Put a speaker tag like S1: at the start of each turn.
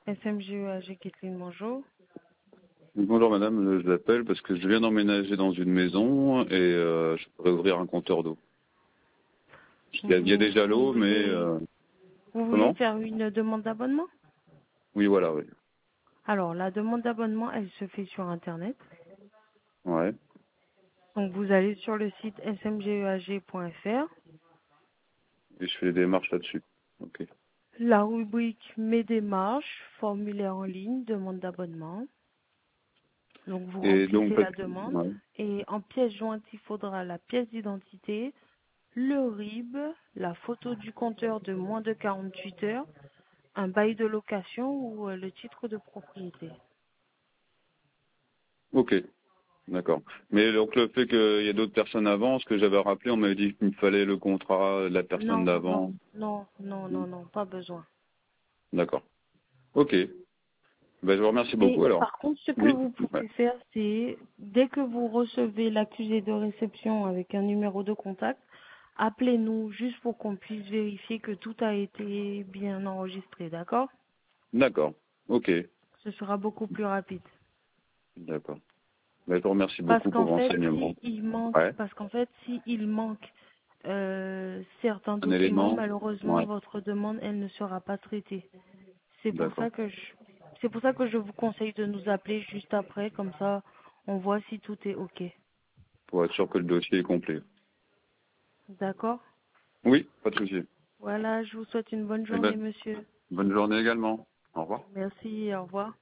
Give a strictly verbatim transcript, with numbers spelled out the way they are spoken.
S1: S M G E A G Kathleen, bonjour.
S2: Bonjour madame, je l'appelle parce que je viens d'emménager dans une maison et euh, je pourrais ouvrir un compteur d'eau. Il y a, il y a
S1: Vous,
S2: déjà
S1: vous
S2: l'eau, mais...
S1: voulez,
S2: Euh,
S1: vous voulez
S2: comment
S1: faire une demande d'abonnement?
S2: Oui, voilà, oui.
S1: Alors, la demande d'abonnement, elle se fait sur Internet.
S2: Ouais,
S1: Donc, vous allez sur le site s m g e a g point f r,
S2: et je fais les démarches là-dessus. Ok.
S1: la rubrique Mes démarches, formulaire en ligne, demande d'abonnement. Donc, vous
S2: Et donc,
S1: remplissez
S2: parce
S1: la
S2: que-
S1: demande
S2: ouais.
S1: et en pièce jointe, il faudra la pièce d'identité, le R I B, la photo du compteur de moins de quarante-huit heures, un bail de location ou euh, le titre de propriété.
S2: Ok, d'accord. Mais donc le fait qu'il y ait d'autres personnes avant, ce que j'avais rappelé, on m'avait dit qu'il me fallait le contrat de la personne
S1: Non, non,
S2: d'avant.
S1: non, non, non, non, pas besoin.
S2: D'accord. Ok. Ben, je vous remercie
S1: Et
S2: beaucoup alors.
S1: par contre, ce que
S2: Oui.
S1: vous
S2: Ouais.
S1: pouvez faire, c'est dès que vous recevez l'accusé de réception avec un numéro de contact, appelez-nous juste pour qu'on puisse vérifier que tout a été bien enregistré, d'accord?
S2: D'accord. Ok.
S1: Ce sera beaucoup plus rapide.
S2: D'accord. Ben, je vous remercie
S1: Parce
S2: beaucoup pour
S1: qu'en
S2: vos
S1: fait,
S2: renseignements.
S1: si il manque,
S2: Ouais.
S1: parce qu'en fait, si il manque euh, certains
S2: Un
S1: documents,
S2: élément.
S1: malheureusement,
S2: Ouais.
S1: votre demande, elle ne sera pas traitée. C'est pour
S2: D'accord.
S1: ça que je, c'est pour ça que je vous conseille de nous appeler juste après, comme ça, on voit si tout est ok.
S2: Pour être sûr que le dossier est complet.
S1: D'accord?
S2: Oui, pas de souci.
S1: Voilà, je vous souhaite une bonne
S2: Eh
S1: journée,
S2: ben,
S1: monsieur.
S2: bonne journée également. Au revoir.
S1: Merci, au revoir.